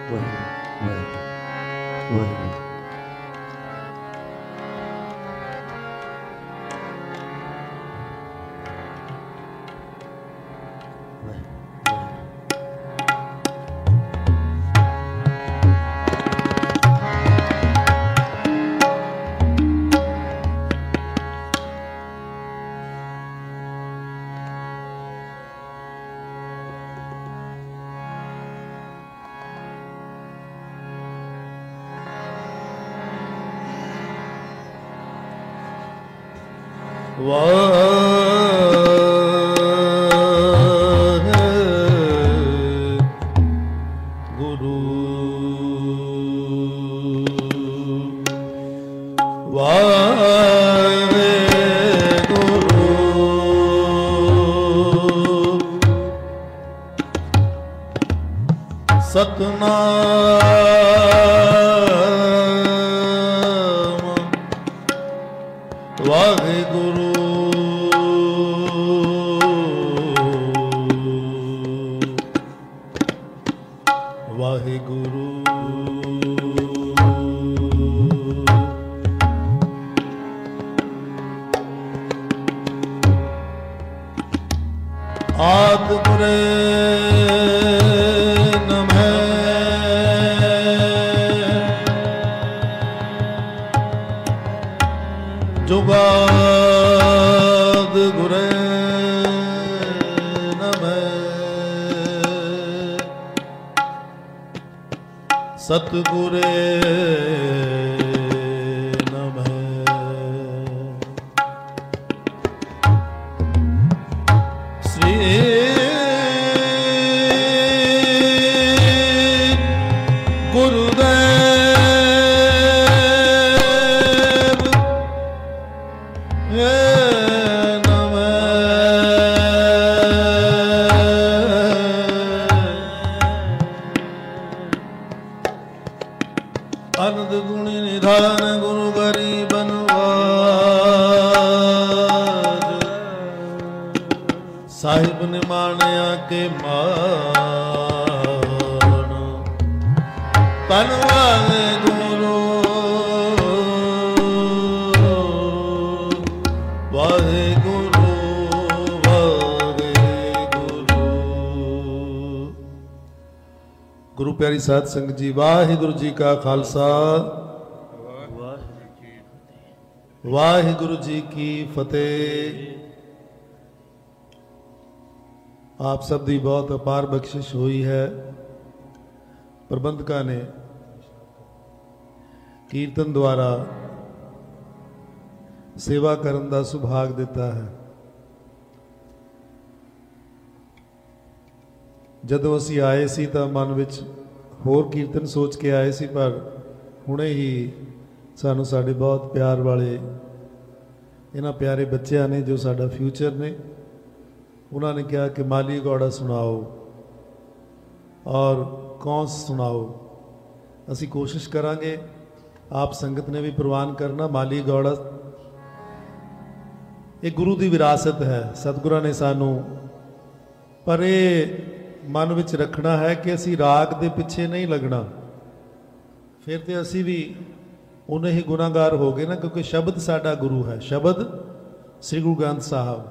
प्यारी साध संगत जी, वाहिगुरु जी का खालसा, वाहिगुरु जी की फतेह। आप सब दी बहुत अपार बख्शिश हुई है। प्रबंधका ने कीर्तन द्वारा सेवा करन दा सुभाग दिता है। जदों असीं आए सी तां मन विच होर कीर्तन सोच के आए सी, पर हुणे ही सानू साडे बहुत प्यार वाले इन्हां प्यारे बच्चों ने जो साडा फ्यूचर ने, उन्होंने कहा कि माली गौड़ा सुनाओ और कौन सुनाओ। असी कोशिश करांगे, आप संगत ने भी प्रवान करना। माली गौड़ा एक गुरु की विरासत है, सतगुरां ने सानू, पर ये मन विच रखना है कि असी राग दे पिछे नहीं लगना, फिर तो असी भी उन्हें ही गुनाहगार हो गए ना, क्योंकि शब्द साडा गुरु है। शब्द श्री गुरु ग्रंथ साहब।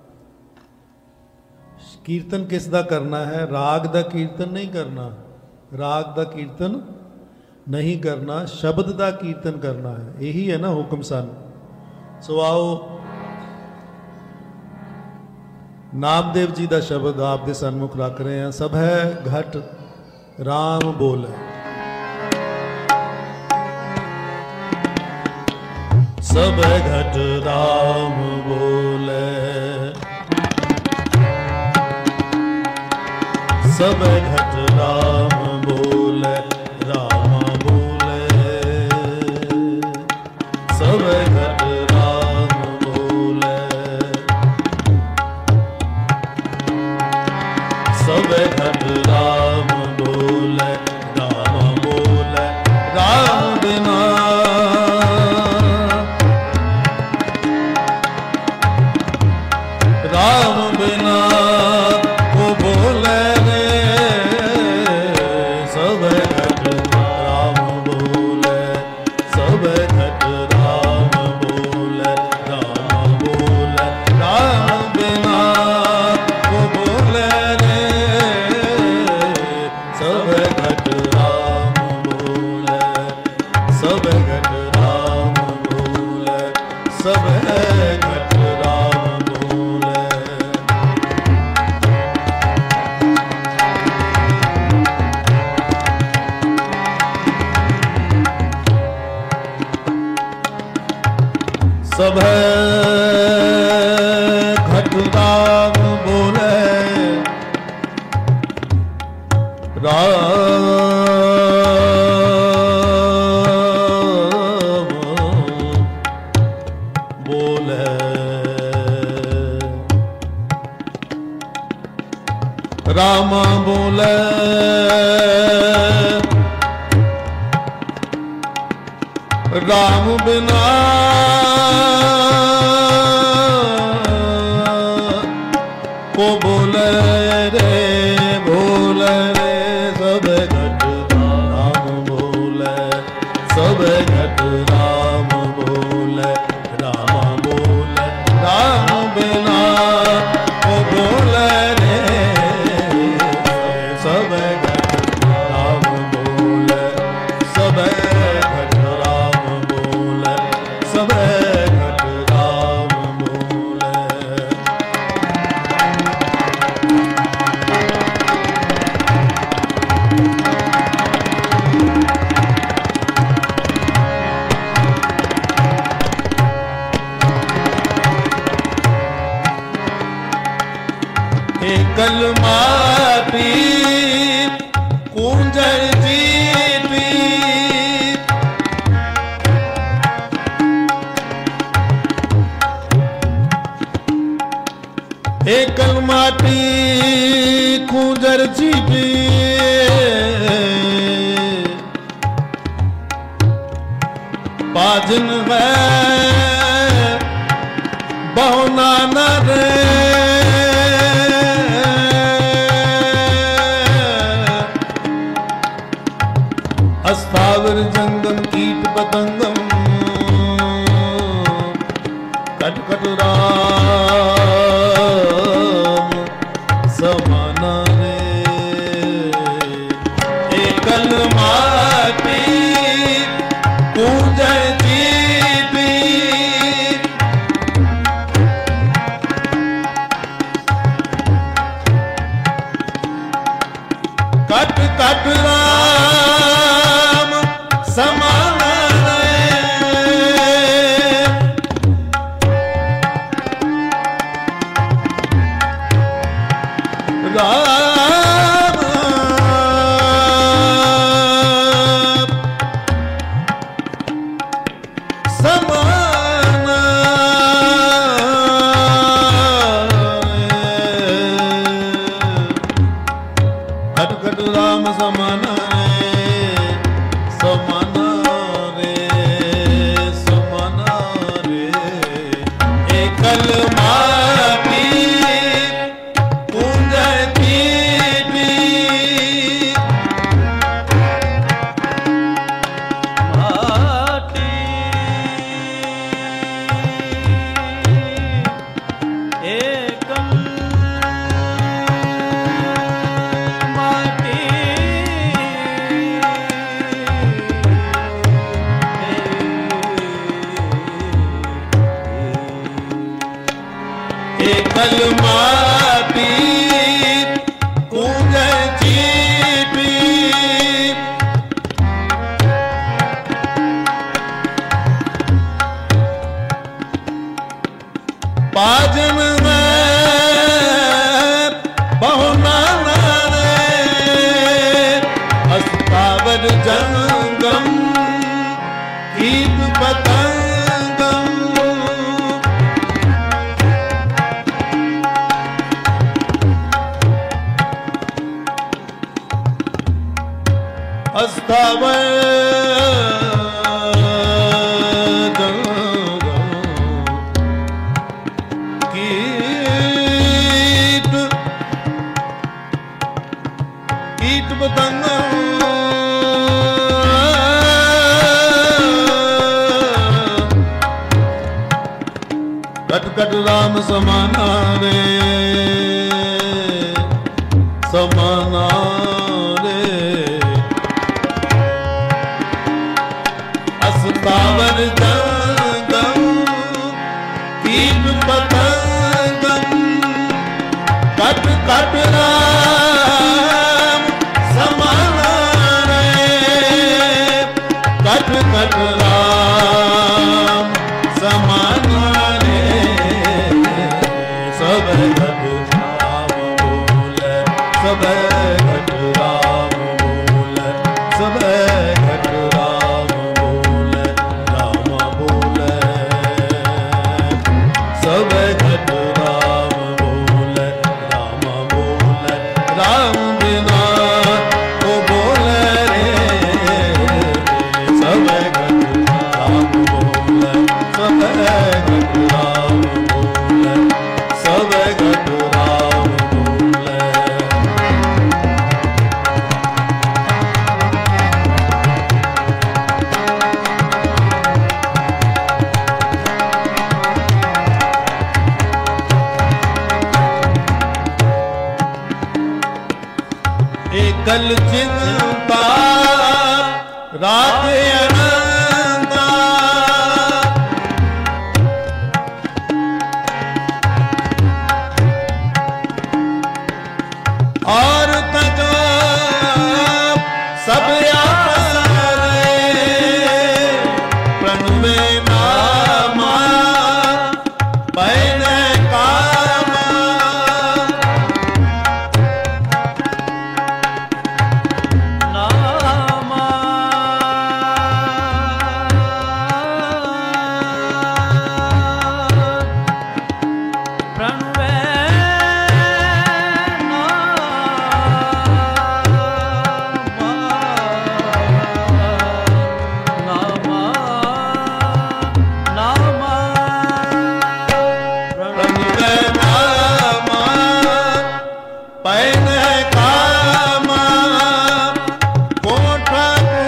कीर्तन किस दा करना है? राग दा कीर्तन नहीं करना, राग दा कीर्तन नहीं करना, शब्द दा कीर्तन करना है। यही है ना हुक्म सन। सो आओ नामदेव जी का शब्द आप दे सन्मुख रख रहे हैं। सब है घट राम बोले, सब है घट राम बोले, सब है घट राम बोले, राम बोले, सब है घट राम बोले, सब घट राम बोले, राम बोले, राम बिना राम बिना वो बोले रे, सब घट सब घट राम बोले राम बोले राम बोले राम बिना को बोले रे बोले रे सब घट राम बोले सब घट राम बोले राम बोले राम बिना को बोले रे सब घट राम बोले सब घट राम बोले सब घट राम बोले। एकल माटी कुंजर जीती एकल माटी कुंजर जीती बाजन है बहुना न रे अस्थावर जंगम कीट पतंगम कट कट राम समाना रे एकल माटी कुंजर जीती कट कट राम समाना रे राम समाना रे खट खट राम समाना समाना रे समाना रे एकल माटी कुंजर जीती माटी एकल माटी एकल माटी कुंजर जीती बाजन में बहुना रे अस्तावर जंगम कीट पतंगम अस्तावर कीट कीट पतंग कट कट राम समाना रे समाना रे अस्तावर जंगम कीट पतंगम कट कट राम समाना रे कट कट राम समाना सबे घट राम बोले, सबे घट राम बोले, राम बोले, सबे घट राम बोले, राम बोले, राम बिना को बोले रे, सबे घट राम बोले, सबे घट राम बोले, सबे घट राम बोले। एकल चिंता राधे अनंता, और तजो सब आसरे, प्रणवे नामा पैन कामा, नामा प्रणवे प्रणवे नामा पैन कामा, कोठा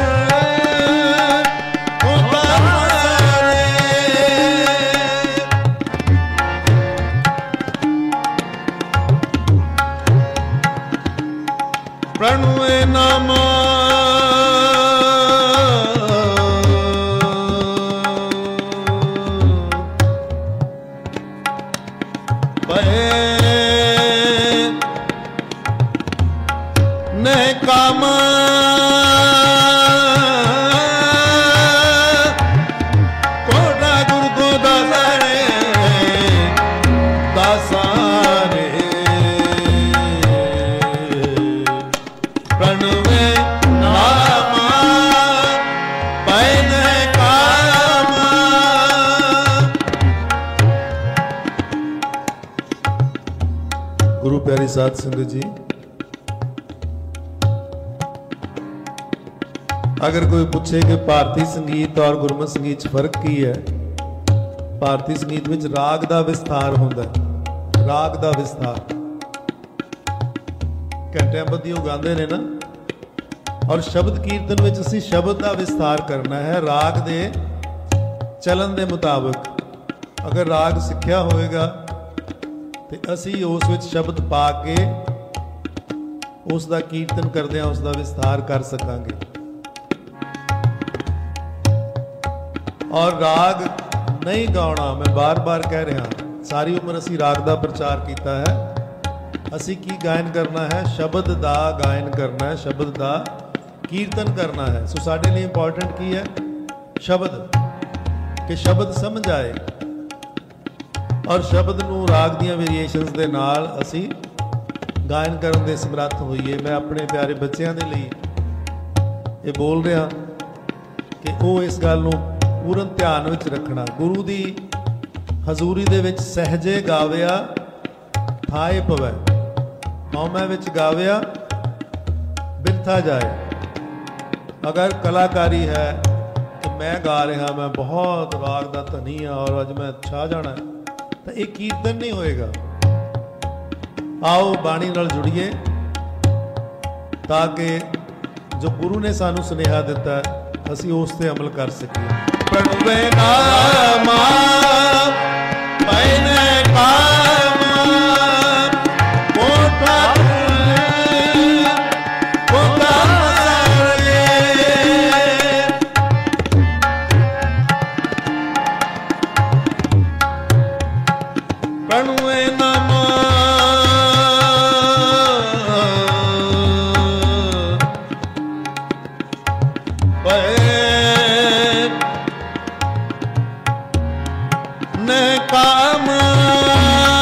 कोठारे, प्रणवे नामा पैन कामा, कोठा गुरु को दासारे, दासारे, प्रणवे नामा पैन कामा। गुरु प्यारी साध संगत जी, अगर कोई पूछे कि भारती संगीत और गुरमत संगीत च फर्क की है, भारती संगीत विच राग दा विस्तार हुंदा है, राग दा विस्तार घंटियां बद्धियों गांदे ने ना, और शब्द कीर्तन विच असीं शब्द दा विस्तार करना है राग दे चलन दे मुताबिक। अगर राग सिੱਖਿਆ होएगा तो असीं उस विच शब्द पा के उस दा कीर्तन करदे उस दा विस्तार कर सकांगे। और राग नहीं गाना, मैं बार बार कह रहा, सारी उम्र असी राग का प्रचार किया है, असी की गायन करना है, शब्द का गायन करना है, शब्द का कीर्तन करना है। सो साडे लिए इंपॉर्टेंट की है शब्द, कि शब्द समझ आए और शब्द नूं राग दियां वेरीएशनस दे नाल असी गायन करन दे समर्थ होइए। मैं अपने प्यारे बच्चों के लिए ये बोल रहा कि वो इस गल नूं पूर्ण ध्यान विच रखना। गुरु दी हजूरी दे विच सहजे गाविया थाए पवै, हौमै विच गाविया बिरथा जाए। अगर कलाकारी है तो मैं गा रहा, मैं बहुत राग दा धनी हाँ और अज मैं छा जाना, तो ये कीर्तन नहीं होएगा। आओ बाणी नाल जुड़िए ताकि जो गुरु ने सानू सुनेहा दिता है असी उस ते अमल कर सकीए। प्रणवे नामा पैन कामा, कोठा कोठारे, प्रणवे नामा पैन कामा,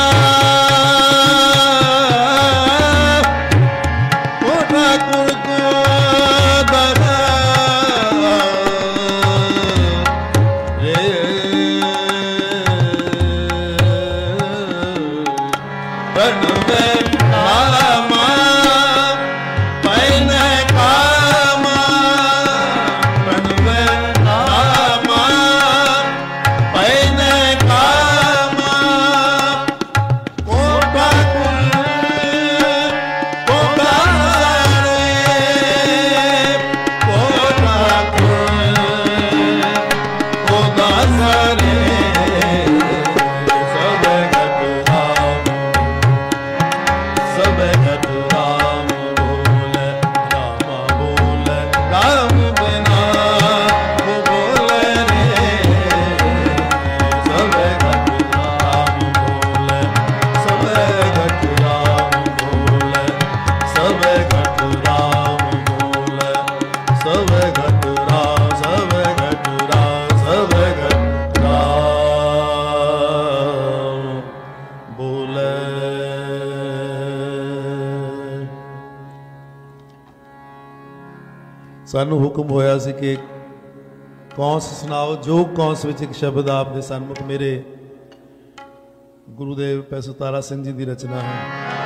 ਸਾਨੂੰ ਹੁਕਮ ਹੋਇਆ ਸੀ ਕਿ ਕੌਂਸ ਸੁਣਾਓ। ਜੋ ਕੌਂਸ ਵਿੱਚ ਇੱਕ ਸ਼ਬਦ ਆਪ ਦੇ ਸਨਮੁਖ ਮੇਰੇ ਗੁਰੂਦੇਵ ਪੈਸੋ ਤਾਰਾ ਸਿੰਘ ਜੀ ਦੀ ਰਚਨਾ ਹੈ।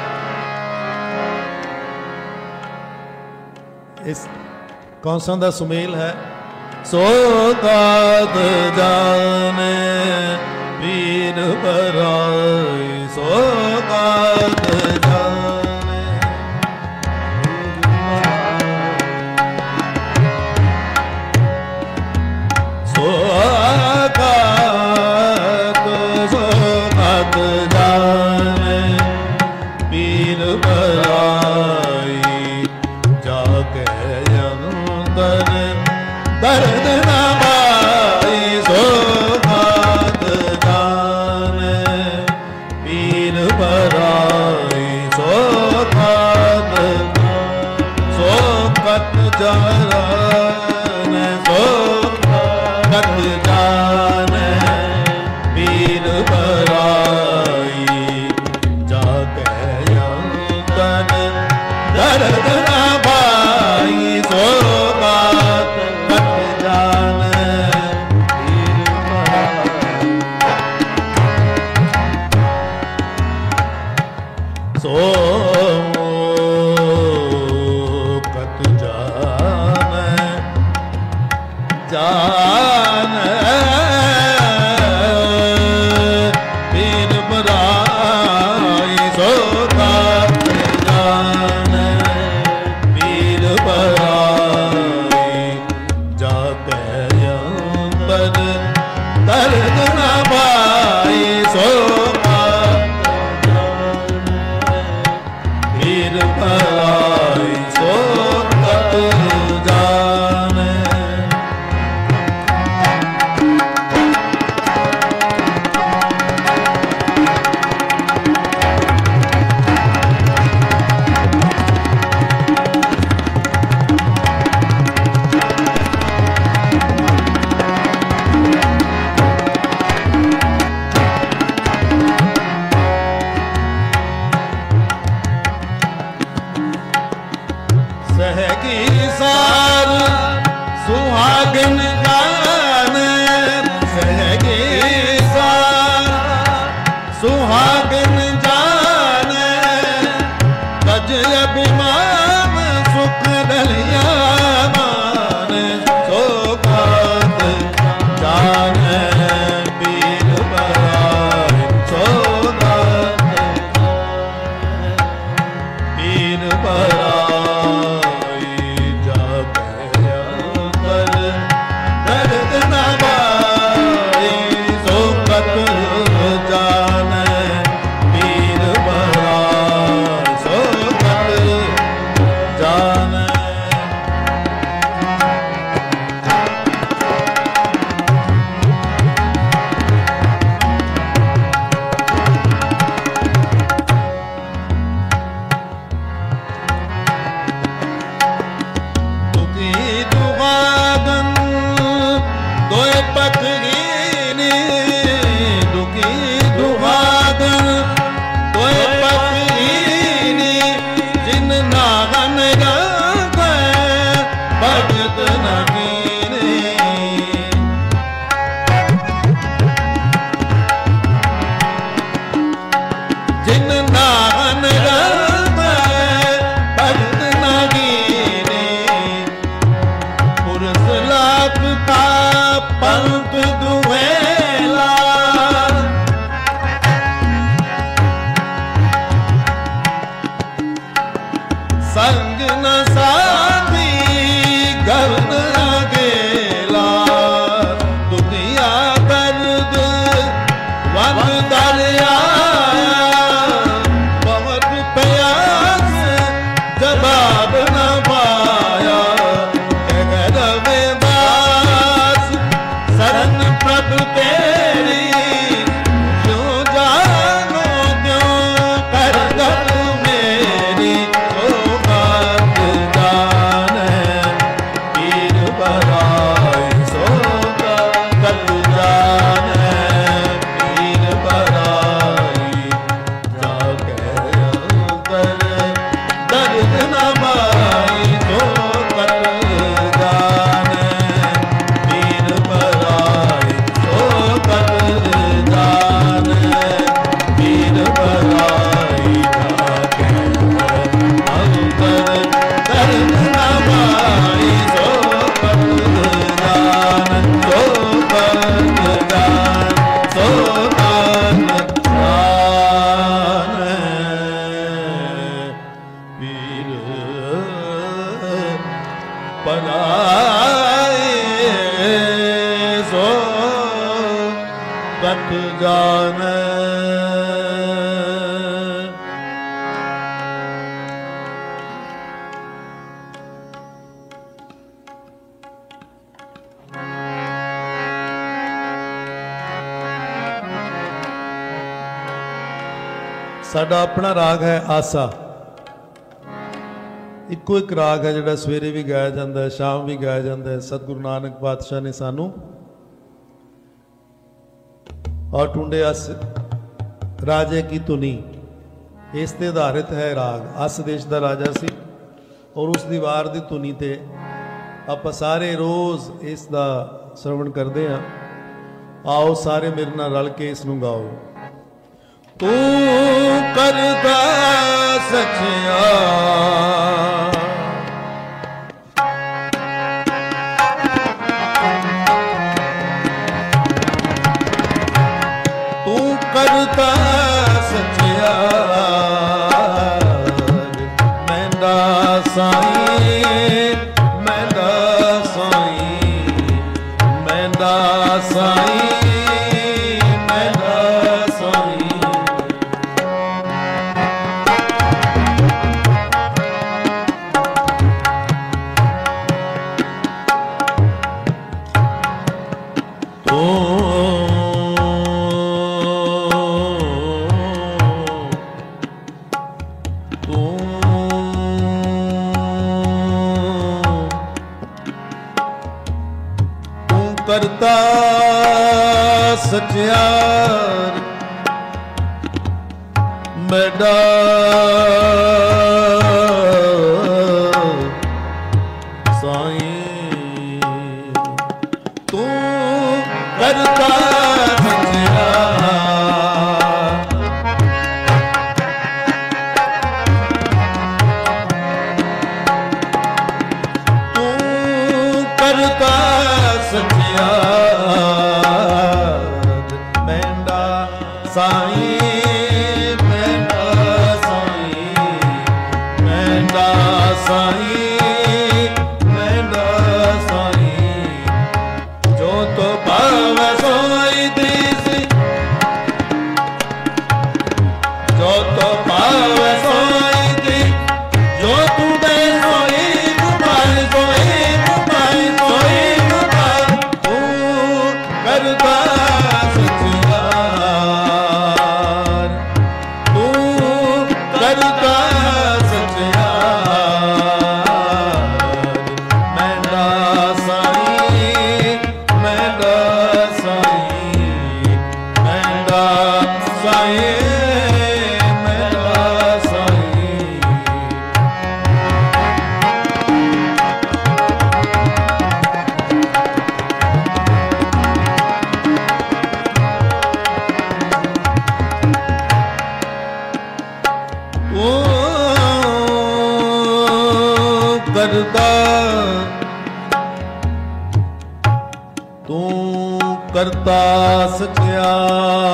ਇਸ ਕੌਂਸਾਂ ਦਾ ਸੁਮੇਲ ਹੈ। ਸੋ ਦਾਤ ਜਾਣੇ ਵੀਰ ਬਰਾਈ, ਸੋ ਦਾਤ ਜਾਣੇ ਸੋ ਦਾਤ, ਸੋ ਦਾਤ ਜਾਣੇ ਵੀਰ ਬਰਾਈ, ਜਾ ਕੇ ਅੰਦਰ ਦਰਦ ਨਾ ਪਾਈ, ਸੋ ਦਾਤ ਜਾਣੇ ਵੀਰ ਬਰਾਈ, ਸੋ ਦਾਤ ਸੋ ਕਤ ਜਾਣੇ, ਸੋ ਕਤ ਜਾਣੇ ਵੀਰ ਬਰਾਈ, ਜਾ ਕੇ ਅੰਦਰ ਦਰਦ ਨਾ ਪਾਈ, ਸੋ ਬਾਤ ਕਤ ਜਾਣੇ ਵੀਰ ਬਰਾਈ, ਸੋ ਕਤ ਜਾਣੇ ਜਾਣੇ ਵੀਰ ਬਰਾਈ, ਸੋ ਕਤ ਜਾਣੇ ਵੀਰ ਬਰਾਈ, ਜਾ ਕੇ ਅੰਦਰ ਦਰਦ ਨਾ ਪਾਈ, ਸੋ ਕਤ ਜਾਣੇ ਵੀਰ ਬਰਾਈ, ਸੋ ਕਤ ਜਾਣੇ ਸਹਿਗੀ ਸਾਰ ਸੁਹਾਗਨ ਜਾਣੇ, ਸਹਿਗੀ ਸਾਰ ਸੁਹਾਗਨ ਜਾਣੇ, ਤਜ ਅਭਿਮਾਨ ਸੁਖ ਦਲਿਆ ਮਾਨੇ, ਸੋ ਕਾਤ ਜਾਣੇ ਵੀਰ ਬਰਾਈ, ਸੋ ਕਾਤ ਵੀਰ ਬਰਾਈ, संग न साथी घर न अकेला, दुनिया दर्द वन दरिया, बहुत प्यास जवाब न पाया, कहर में दास शरण प्रभु तेरी, क्यों जानो क्यों कर दर मेरी, ओ बात जाने पीर बरा ਪਰਾਏ ਸੋ ਕਟ ਜਾਣੈ। ਸਾਡਾ ਆਪਣਾ ਰਾਗ ਹੈ ਆਸਾ। ਇੱਕੋ ਇੱਕ ਰਾਗ ਹੈ ਜਿਹੜਾ ਸਵੇਰੇ ਵੀ ਗਾਇਆ ਜਾਂਦਾ ਹੈ, ਸ਼ਾਮ ਵੀ ਗਾਇਆ ਜਾਂਦਾ ਹੈ। ਸਤਿਗੁਰੂ ਨਾਨਕ ਪਾਤਸ਼ਾਹ ਨੇ ਸਾਨੂੰ ਔਰ ਟੁੰਡੇ ਅਸ ਰਾਜੇ ਕੀ ਧੁਨੀ, ਇਸ ਤੇ ਆਧਾਰਿਤ ਹੈ ਰਾਗ। ਅਸ ਦੇਸ਼ ਦਾ ਰਾਜਾ ਸੀ ਔਰ ਉਸ ਦੀ ਵਾਰ ਦੀ ਧੁਨੀ ਤੇ ਆਪਾਂ ਸਾਰੇ ਰੋਜ਼ ਇਸ ਦਾ ਸਰਵਣ ਕਰਦੇ ਹਾਂ। ਆਓ ਸਾਰੇ ਮੇਰੇ ਨਾਲ ਰਲ ਕੇ ਇਸ ਨੂੰ ਗਾਓ। ਤੂੰ ਕਰਦਾ ਸੱਚਿਆ ਤੂੰ ਕਰਦਾ ਸੱਚਿਆ ਮੈਂਦਾ ਸਾਈਂ ਮੈਂਦਾ ਸਾਈਂ ਮੈਂਦਾ ਸਾਈਂ ਕਰਤਾ ਸਚਿਆਰ ਮੈਡਾ ਸਾਈਂ ਤੂੰ ਕਰਤਾ ਸਚਿਆਰ ਤੂੰ ਕਰਤਾ ਮੈਂਦਾ ਸਾਈਂ ਮੈਂਦਾ ਸਾਈਂ ਮੈਂਦਾ ਸਾਈਂ ਮੈਂਦਾ ਸਾਈਂ ਜੋ ਤੋ ਭਾਵੈ ਸੋਈ ਦੀਸੀ ਜੋ ਤੋ ਭਾਵੈ ਸੋਈ ਦੀ ਜੋ ਤੂੰ ਦੇ ਸੋਈ ਗੁਮਾਈ ਸੋਈ ਗੁਮਾਈ ਸੋਈ ਗੁਮਾਈ ਤੂੰ ਕਰਦਾ ਕਰਦਾ ਤੂੰ ਕਰਤਾ ਸਚਿਆਰ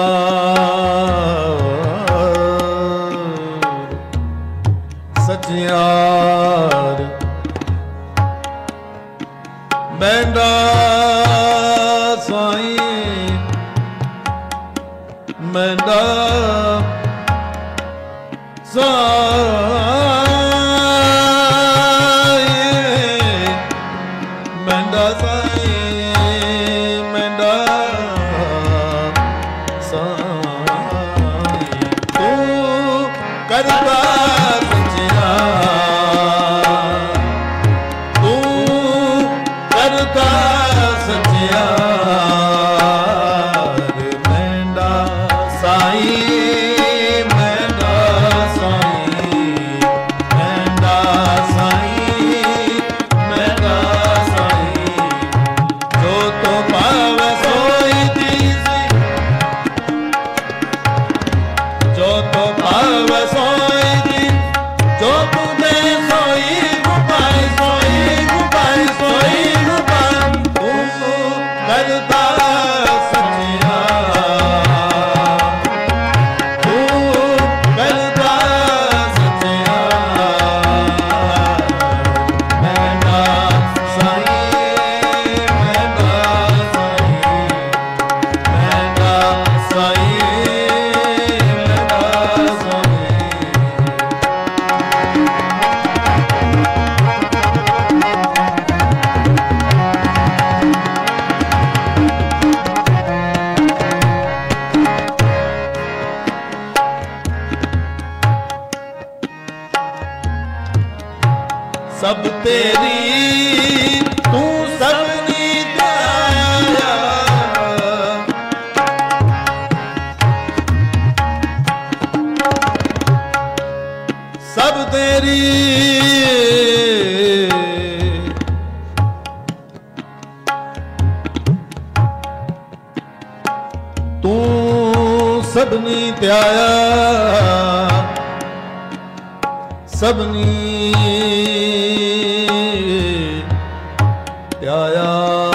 ਸਚਿਆਰ ਮੈਂਦਾ ਸਾਈਂ ਮੈਂਦਾ ਸਾਈਂ ਸਭ ਤੇਰੀ ਤੂੰ ਸਭਨੀ ਦਇਆ ਸਭ ਤੇਰੀ ਤੂੰ ਸਭਨੀ ਧਿਆਇਆ ਸਭਨੀ ਧਿਆਇਆ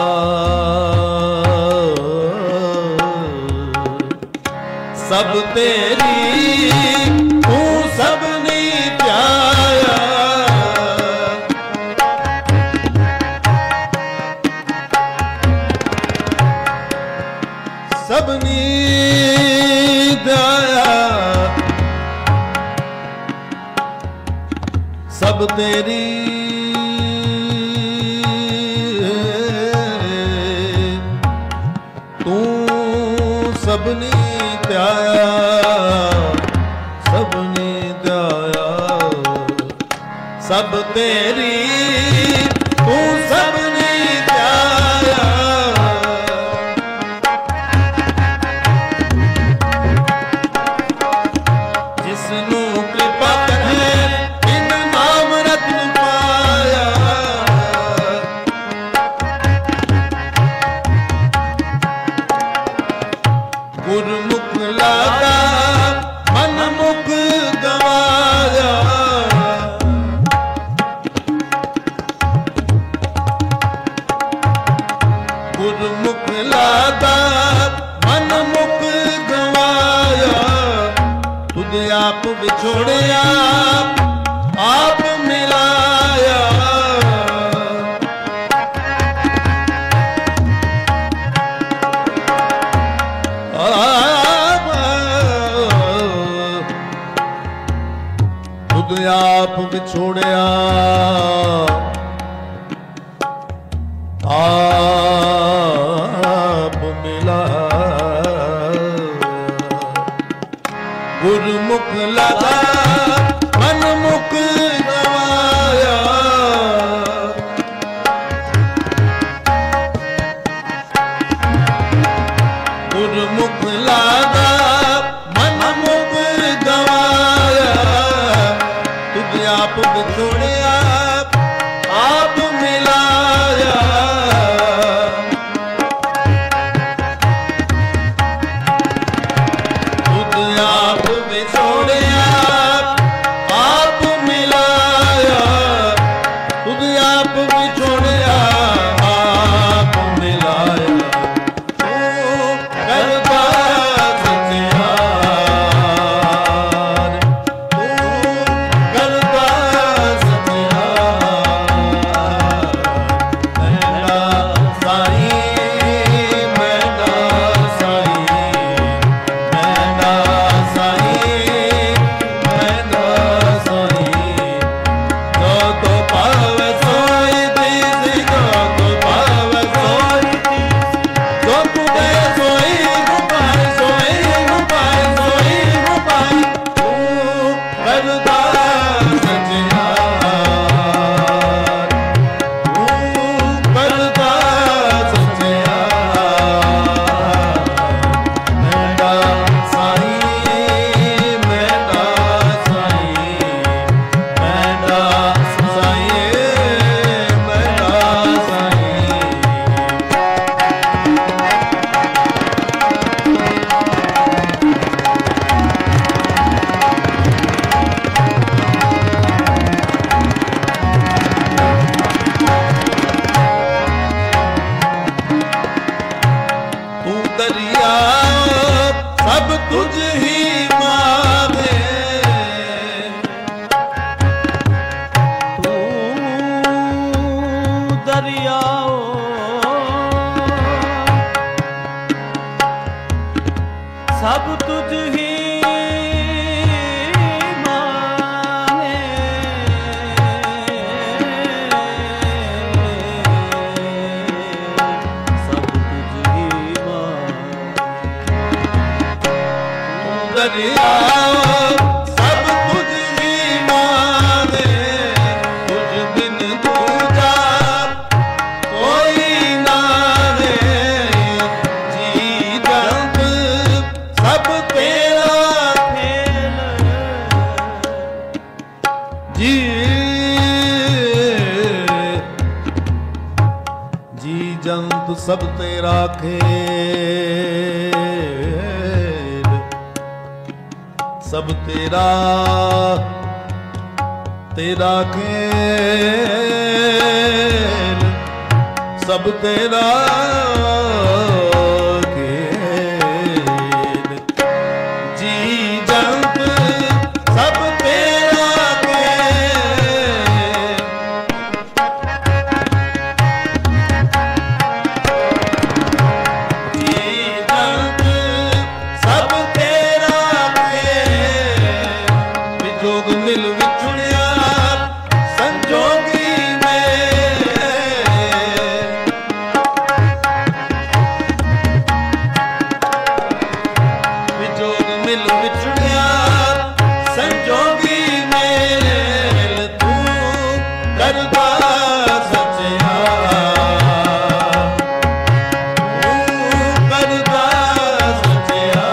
ਸਭ ਤੇਰੀ ਤੂੰ ਸਭਨੀ ਧਿਆਇਆ ਸਭਨੀ ਧਿਆਇਆ ਸਭ ਤੇਰੀ ਤੂੰ ਸਭਨੀ ਧਿਆਇਆ ਸਭਨੀ ਧਿਆਇਆ ਸਭ ਤੇਰੀ ਤੂੰ ਸਭਨੀ ਧਿਆਇਆ ਜਿਸ ਨੂੰ ਕਿਰਪਾ ਕਰੇ ਗੁਰਮੁਖ ਲਾਗਾ ਮਨ ਮੁਖ ਗਵਾਇਆ ਗੁਰਮੁਖ ਲਾਗਾ ਮਨ ਮੁਖ ਗਵਾਇਆ ਤੁਧ ਆਪ ਵਿਛੋੜਿਆ ਆਪ ਮਿਲਾਇਆ ਤੁਧ ਆਪ ਵਿਛੋੜਿਆ ਆਪ ਮਿਲਾਇਆ ਗੁਰਮੁਖ ਲਾਗਾ ਮਨ ਮੁਖ ਗਵਾਇਆ ਗੁਰਮੁਖ ਲਾਗਾ ਮਨ ਮੁਖ ਗਵਾਇਆ ਤੁਧ ਆਪ ਵਿਛੋੜਿਆ ਆਪ ਮਿਲਾਇਆ ਤੁਧ ਆਪ ਵਿਛੋੜਿਆ ਆਪ ਮਿਲਾਇਆ ਤੁਧ ਆਪ ਵਿਛੋੜਿਆ ਆਪ ਮਿਲਾਇਆ ਤੂੰ ਕਰਤਾ ਸਚਿਆਰ ਤੂੰ ਕਰਤਾ ਸਚਿਆਰ ਮੈਨਾ ਸਾਈ ਮੈਨਾ ਸਾਈ ਮੈਨਾ ਸਾਈ ਮੈਨਾ ਸਾਈ ਜੋ ਕੋ ਪਾਵੈ ਸੋਈ ਦੀਸੀ ਜੋ ਕੋ ਪਾਵੈ ਸੋਈ ਜੋ ਕੋ ਦੇ ਸੋਈ ਗੁਪਾਈ ਸੋਈ ਗੁਪਾਈ ਸੋਈ ਗੁਪਾਈ ਤੂੰ ਕਰਦਾ ਸਚਿਆਰ ਤੂੰ ਕਰਦਾ ਸਚਿਆਰ ਮੈਨਾ ਸਾਈ ਮੈਨਾ ਸਾਈ ਮੈਨਾ ਸਾਈ जी जंत सब तेरा खेल, सब तेरा तेरा खेल, सब तेरा खेल। जी जंत सब तेरा खेल, जी जंत सब तेरा खेल। विजोग मिल विछुड़िया संजोगी में, विजोग मिल विछुड़िया संजोगी मेल। तू करदा सचिया, तू करदा सचिया।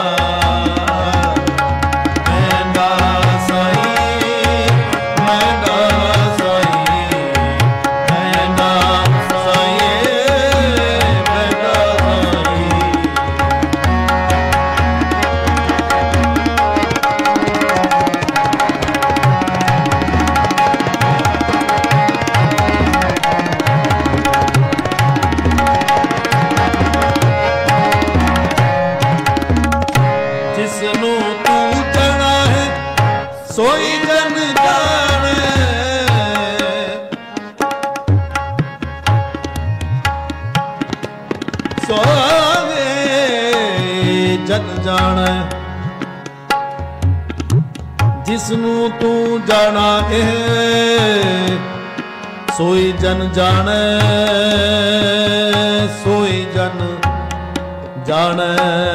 मैंदा साईं, मैंदा साईं, मैंदा साईं, मैंदा साईं। जिसनू तू जाना है सोई जन जाने, सोए जन जाने। जिसनू तू जाना है सोई जन जाने, सोई जन जाने।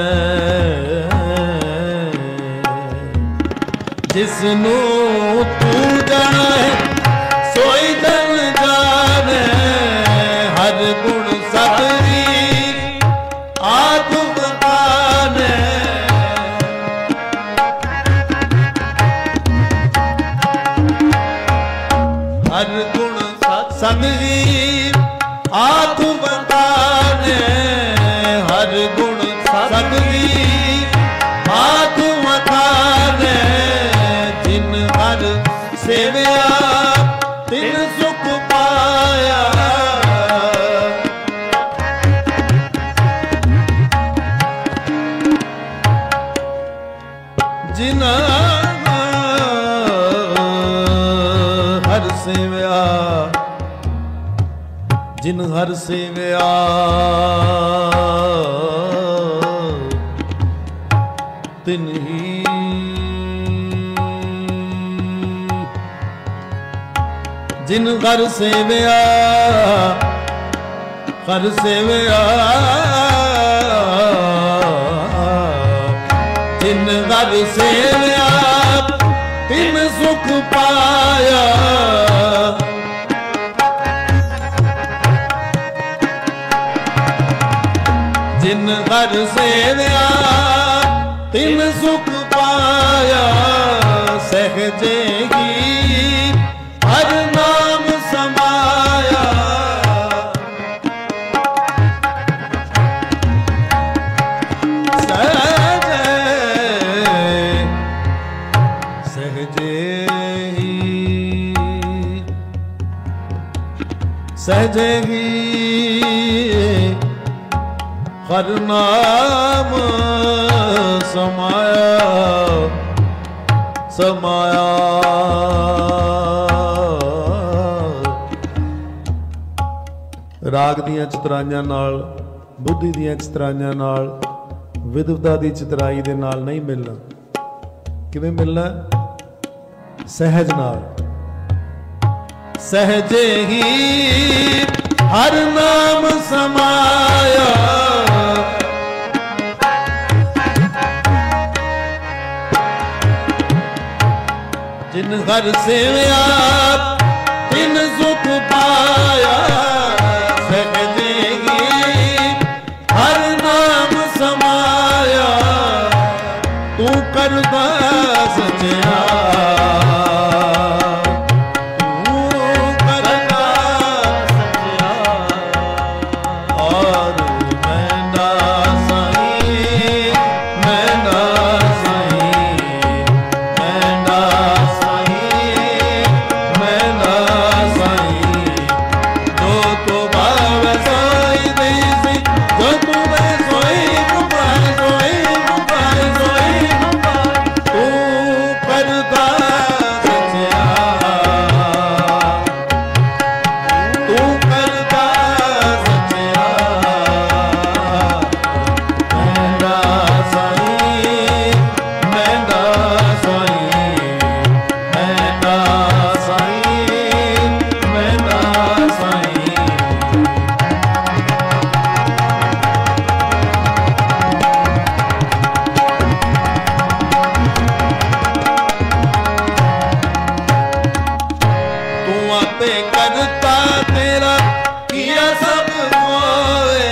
जिसनू तू जाना है सोई जन जाने। हर गुण सतरी आत्म बखाने, हर गुण सतरी आत्म बखाने। हर गुण सतरी आत्म बखाने। जिन हर सेविया तिन सुख पाया। जिन हर सेविया, जिन हर सेविया तिन ही जिन घर सेविया, घर सेविया। जिन घर सेविया तिन सुख पाया। जिन घर सेविया तिन सुख पाया। सहजे ही हर नाम समाया। सहजे ही सहजे ही हर नाम समाया, समाया। ਰਾਗ ਦੀਆਂ ਚਤਰਾਈਆਂ ਨਾਲ, ਬੁੱਧੀ ਦੀਆਂ ਚਤਰਾਈਆਂ ਨਾਲ, ਵਿਦਵਤਾ ਦੀ ਚਤਰਾਈ ਦੇ ਨਾਲ ਨਹੀਂ ਮਿਲਣਾ। ਕਿਵੇਂ ਮਿਲਣਾ? ਸਹਿਜ ਨਾਲ। ਸਹਿਜੇ ਹੀ ਹਰ ਨਾਮ ਸਮਾਇਆ। जिन हर सेविया तिन सुख पाया। सहजेगी हर नाम समाया। तू करदा सचिया, करता तेरा किया सब मोए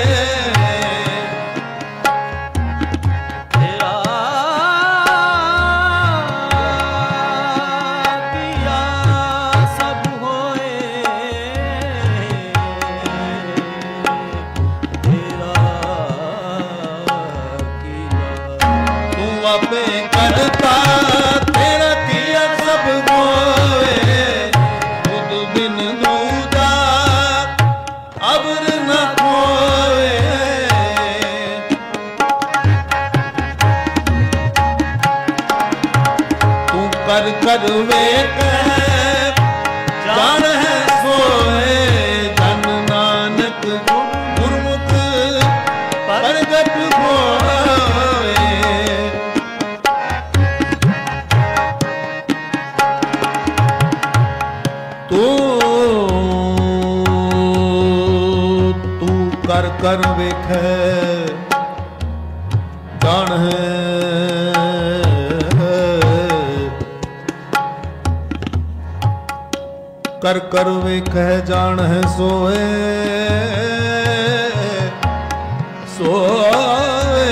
तेरा किया सब होए तेरा किया तू आपे करता तेरा किया सब मोए खुद बिन दूजा अबर न खोए तू कर कर वेख जान है सोए जन नानक गुरमुख प्रगट होए तू कर कर वेख जान है कर कर वेख जान है सोए सोए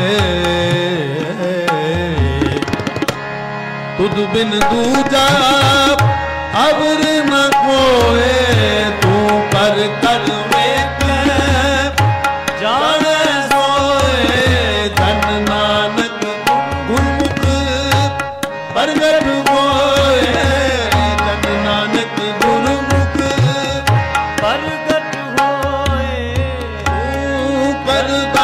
तुद बिन दूजा अबर न कोए तू कर कर वेख जान सोए जन नानक गुरमुख प्रगट होए जन नानक गुरमुख प्रगट होए तू करता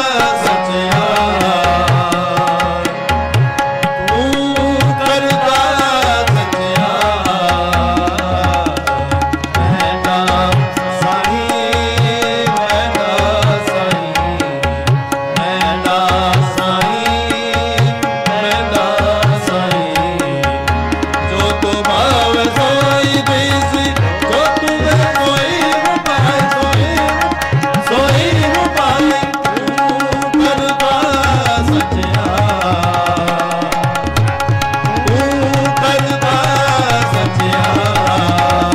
सचियार तू करता सचियार मैना साई मैना साई मैना साई जो तो भाव सोई देसी जो तुझे कोई उपाय सोई उपाय तू करता सचियार तू करता सचियार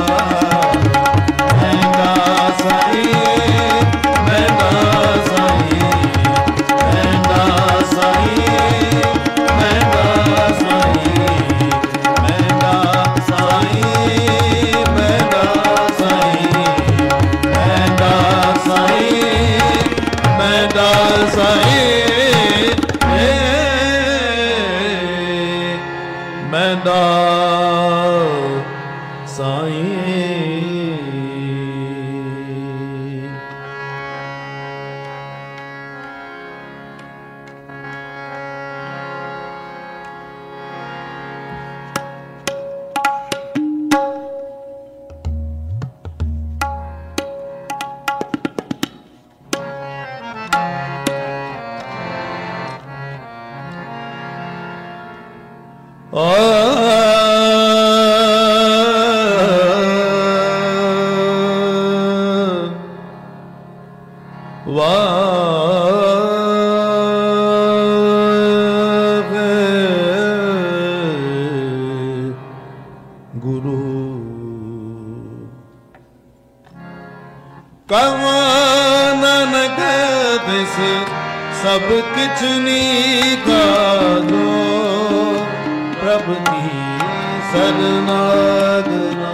मैना साई मैना साई मैना साई मैना साई मैना साई मैना साई मैना साई मैना साई मैना साई गुरु कवा नानक दिस सब किछ नीका जो प्रभ की सरनागना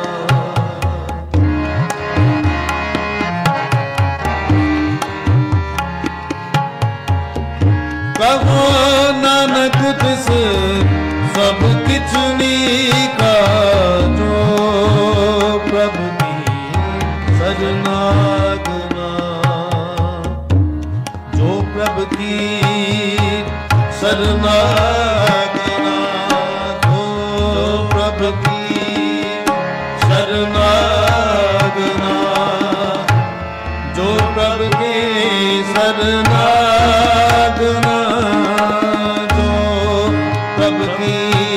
कहो नानक दिस सब किछ नीका जो प्रभु की सरनागना जो प्रभु की सरनागना जो प्रभु की सरनागना जो प्रभु की सरनागना जो प्रभु की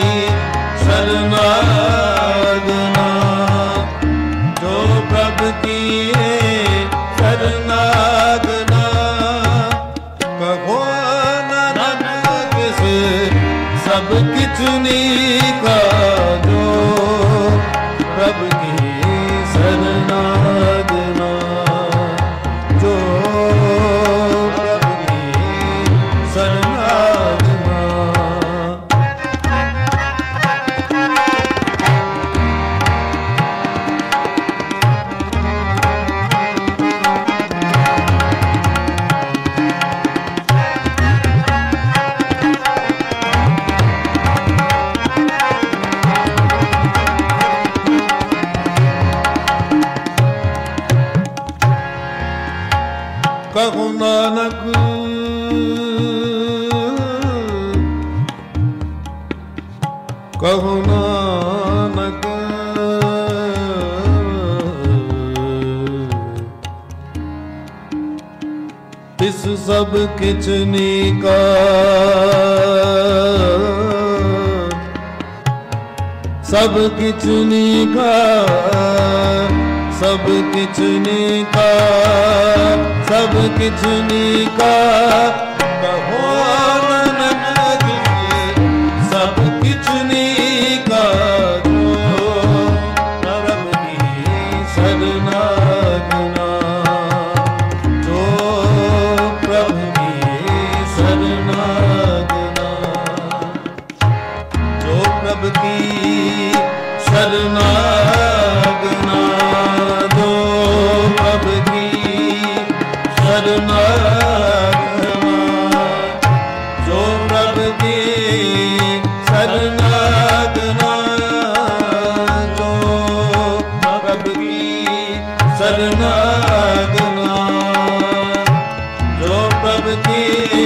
सरनागना जो प्रभु की सरनागना कहो नानक से सब किछ नीका जो प्रभु की कहो नानक कहो नानक तिस सब किछ नीका सब किछ नीका सब किछ नीका सब किछ नीका कहो नानक सब किछ नीका जो प्रभु की शरणागना जो प्रभु की शरणागना जो प्रभु की शरणागना जो प्रभु की शरणागना जो प्रभु की शरणागना जो प्रभु की शरणागना जो प्रभु की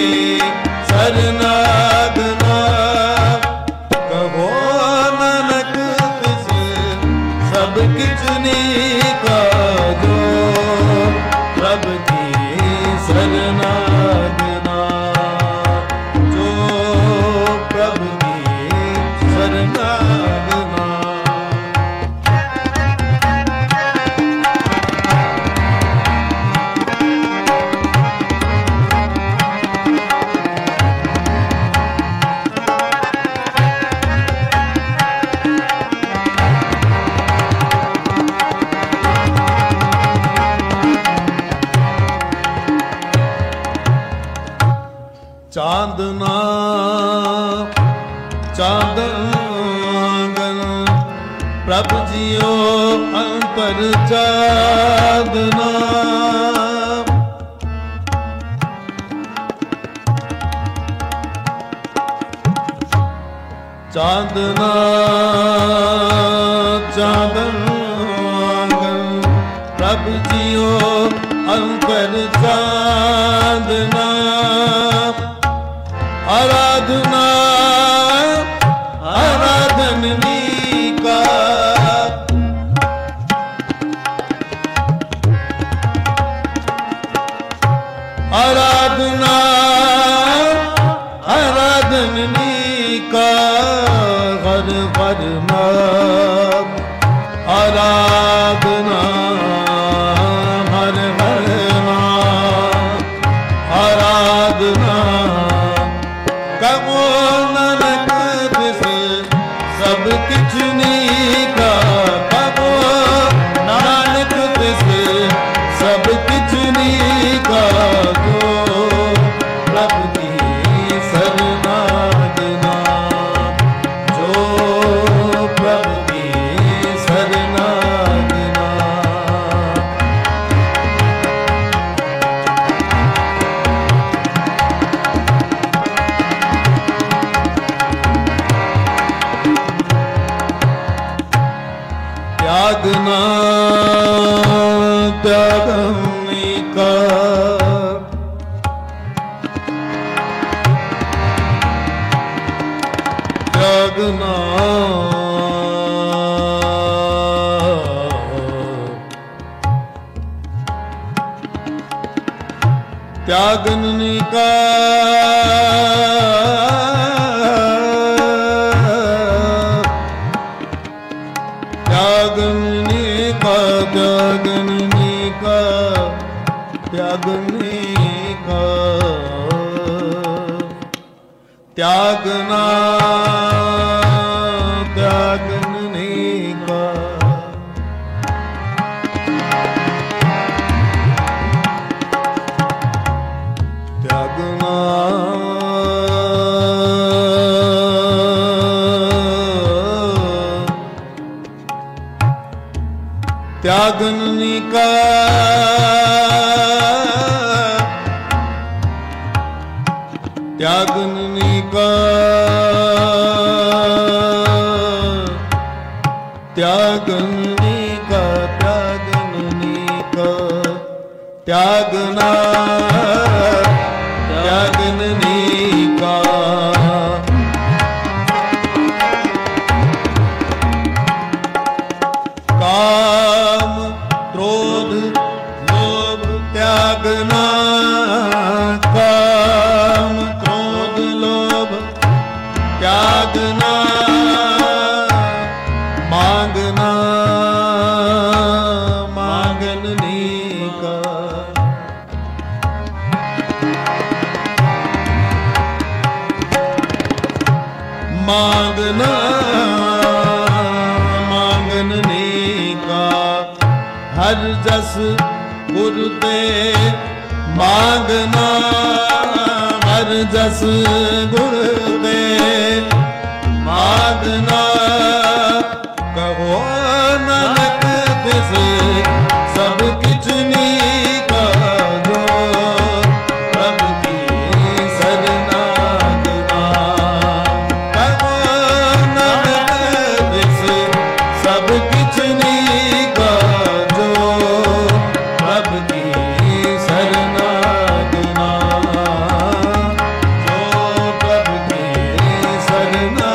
शरणागना कहो नानक तिस सब किछ नीका जो प्रभु की शरणागना जो प्रभु की शरणागना चांदना चांदन प्रभु जियो अंतर चांदना चांदना चांदन प्रभु जियो अंतर चांदना आराधना आराधनी का आराधना आराधनी का हर हर नाम आराधना हर हर नाम आराधना कहो नानक तिस सब किछ नीका कहो नानक तिस सब किछ नीका जो प्रभु की शरणागना जो प्रभु की शरणागना त्यागना त्यागनी का त्यागना त्यागनी का त्यागनी का त्यागनी का त्यागनी का त्यागना त्यागनी का त्यागना त्यागनी का त्यागनी का त्यागनी का त्यागनी का त्यागना क्रोध लोभ त्यागना, काम क्रोध लोभ त्यागना, मांगना मांगन नहीं का, मांगना मांगन नहीं का, हर जस गुरु दे मांगना, हर जस गुरु दे मांगना, कहो नानक तिस सब किछ नी का, जो प्रभु की शरणागना, कहो नानक तिस सब किछ नी का, जो प्रभु की शरणागना, जो प्रभु की शरणागना।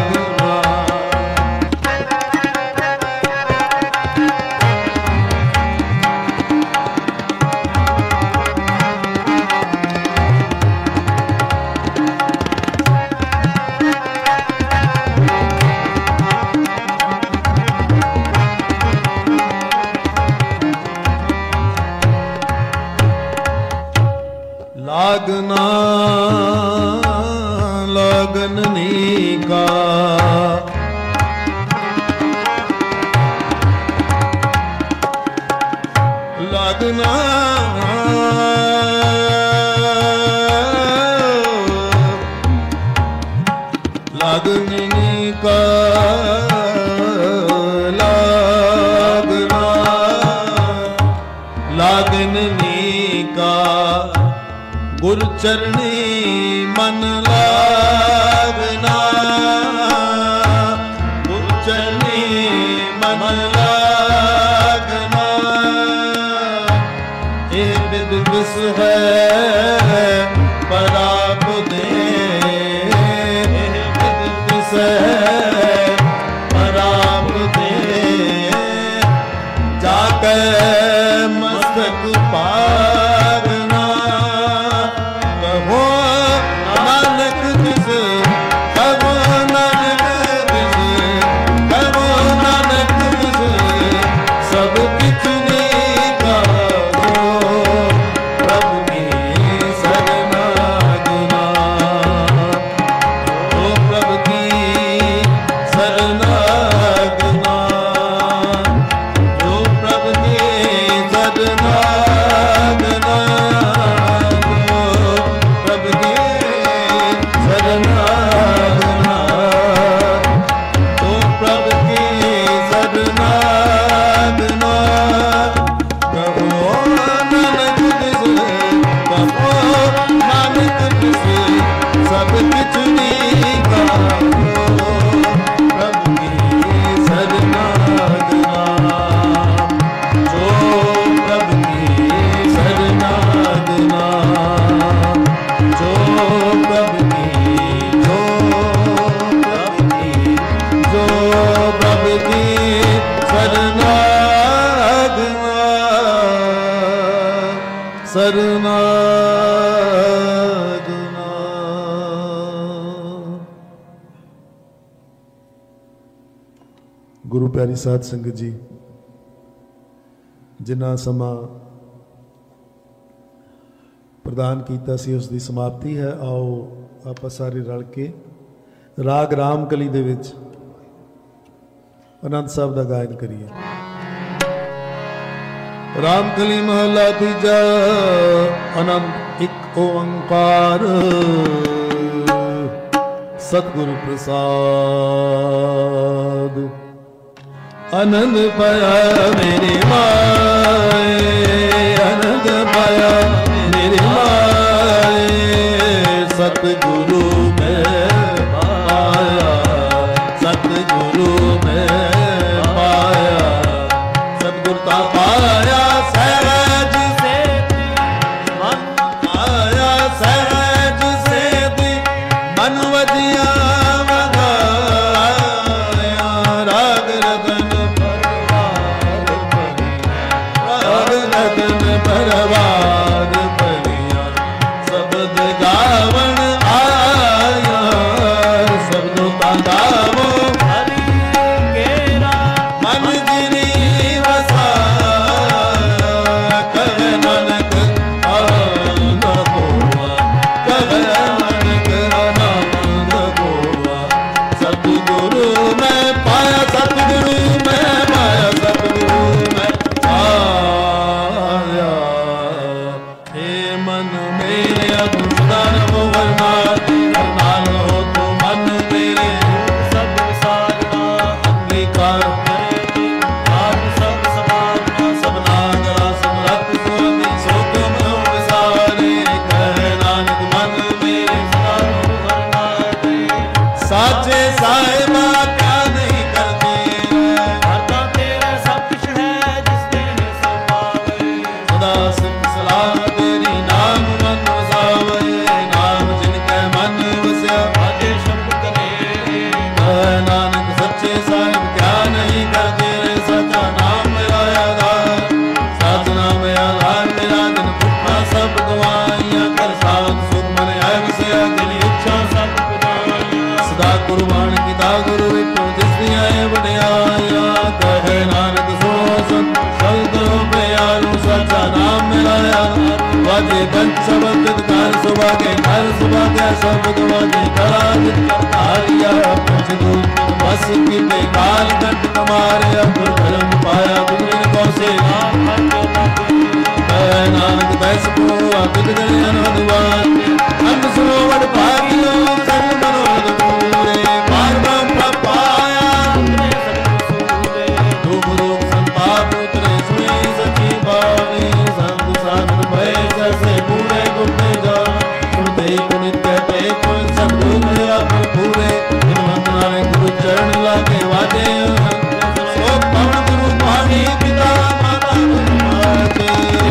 लागना लगन नहीं का, लगना लगन नहीं का, लागना लागन नहीं का, गुरु चरणी मन लागना, गुरु चरणी मन लागना, ये विद विस है पराप दे, विद विस है पराप दे, जाके मस्तक पागना, कहो नानक तिस, कहो नानक तिस, कहो नानक तिस सब किछ नी का, जो प्रभु की शरणागना, जो प्रभु की शरणागना, जो प्रभु की शरणागना, प्रभु की शरणागना, तो प्रभु की शरणागना, कहो नानक तिस, कहो नानक तिस सब किछ नी का, प्रभु की शरणागना, जो प्रभु की शरणागना, जो प्रभु की, जो प्रभु की, जो प्रभु की शरणागना, शरणागना। गुरु प्यारी साध संगत जी, जिन्ना समा प्रदान कीता सी उस दी समाप्ति है। आओ आप सारे रल के राग रामकली दे विच आनंद साहब दा गायन करिए। रामकली महला तीजा, आनंद एक ओंकार, सतगुरु प्रसाद, आनंद पाया मेरे माए, आनंद पाया मेरे माए, सतगुरु में पाया, सतगुरु में पाया, सतगुरु का पाया सहज से मन, पाया सहज से मन वजिया वगाया, राग रतन परवार कंठ सबद कर सुभागे कर सुभागे सब गवागे कला जितारिया पंचदूत बस की काल कंठ कमारे अपुर धर्म पाया गुरु को से नानक बैस को अबिद गए अनहदवान अंग सरोवर भागियो सब मनोरथ पूरे बार बार पाया दुख दुख संताप उतरे सुने सची बानी संत साधन भय जैसे पूरे गुप्ते जा सुनते पुनित कहते कोई सदगुरु आप पूरे इन वंदना ने गुरु चरण लागे वादे सो पवन गुरु पानी पिता माता गुरु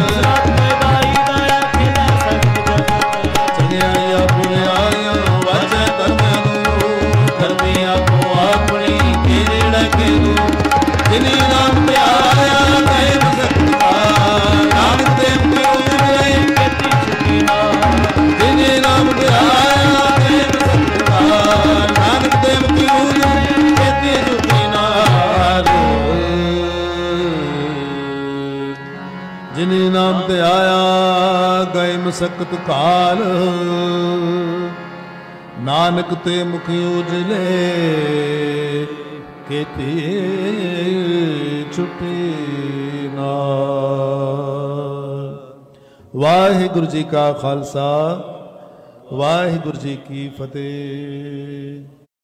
जिनी नाम ते आया गए मसकत काल नानक ते मुख उजले केती छुटी नाल। वाहिगुरु जी का खालसा वाहिगुरु जी की फतेह।